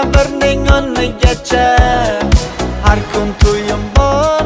qabrning o'rnigacha har kun to'yim bor.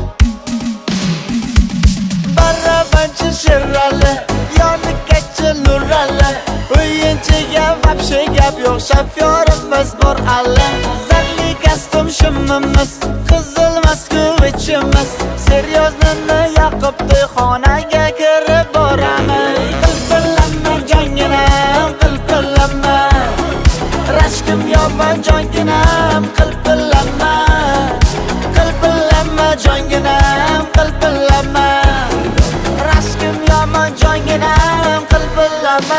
Barabanchi sherali yonikachi nurali o'yinchiga vapshe gap yo'q, shofyorimiz bor alla. Zarli kostyum shimimiz, qizilmas-ku ichimiz, seryoznini yoqib to'yxonaga kirib boramiz. Qilpillanma jonginam, qilpillanma, rashkim yomon jonginam, qilpillanma, qilpillanma jonginam, qilpillanma, rashkim yomon jonginam, qilpillanma.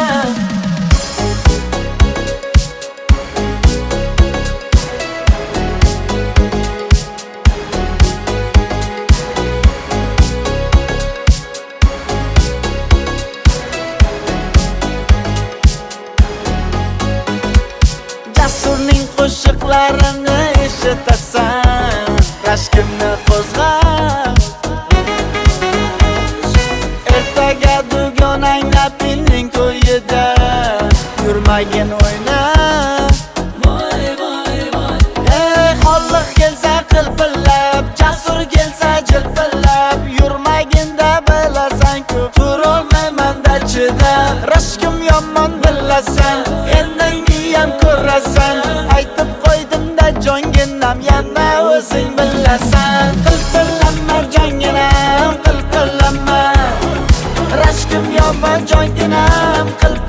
Jasurning qo'shiqlarini eshitasan, rashkimni qo'zg'ab. Ertaga dugonang apilning to'yida yurmagin o'ynab. Voy voy voy, xolliq kelsa qilpillab, jasur kelsa jilpillab, yurmaginda bilasan-ku turolmayman-da chidab. Rashkim yomon bilasan, endangiyam ko'rasan, aytib qo'ydim-da jonginam, yana o'zing bilasan. Qilpillanma jonginam, qilpillanma, rashkim yomon jonginam,